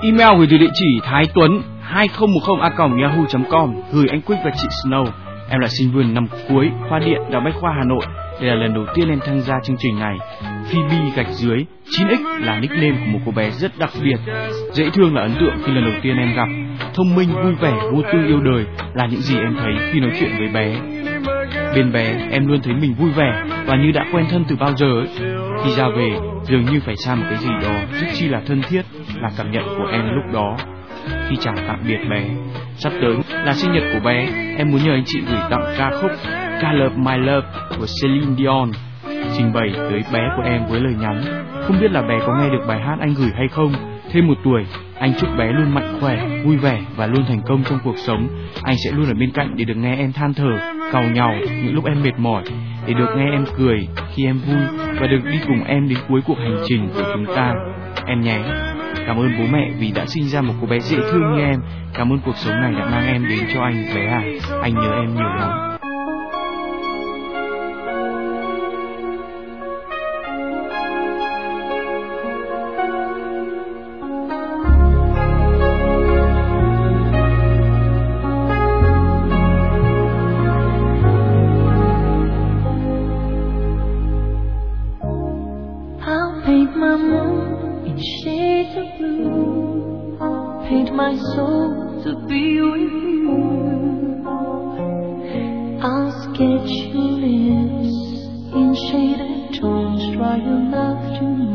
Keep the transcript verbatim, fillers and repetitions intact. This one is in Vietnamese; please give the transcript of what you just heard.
Email gửi từ địa chỉ thái tuấn hai không một không a còng yahoo chấm com, gửi anh Quick và chị Snow. Em là sinh viên năm cuối khoa điện Đại học Bách khoa Hà Nội. Đây là lần đầu tiên em tham gia chương trình này. Phoebe gạch dưới chín x là nickname của một cô bé rất đặc biệt. Dễ thương là ấn tượng khi lần đầu tiên em gặp. Thông minh, vui vẻ, vô tư, yêu đời là những gì em thấy khi nói chuyện với bé. Bên bé em luôn thấy mình vui vẻ và như đã quen thân từ bao giờ ấy. Khi ra về dường như phải xa một cái gì đó rất chi là thân thiết, là cảm nhận của em lúc đó. Khi chào tạm biệt bé, sắp tới là sinh nhật của bé, em muốn nhờ anh chị gửi tặng ca khúc Color of My Love của Celine Dion, trình bày tới bé của em với lời nhắn. Không biết là bé có nghe được bài hát anh gửi hay không. Thêm một tuổi, anh chúc bé luôn mạnh khỏe, vui vẻ và luôn thành công trong cuộc sống. Anh sẽ luôn ở bên cạnh để được nghe em than thở, càu nhàu những lúc em mệt mỏi, để được nghe em cười khi em vui và được đi cùng em đến cuối cuộc hành trình của chúng ta. Em nhé. Cảm ơn bố mẹ vì đã sinh ra một cô bé dễ thương như em. Cảm ơn cuộc sống này đã mang em đến cho anh, bé à. Anh nhớ em nhiều lắm. My soul to be with you. I'll sketch your lips in shaded tones, draw your mouth to me.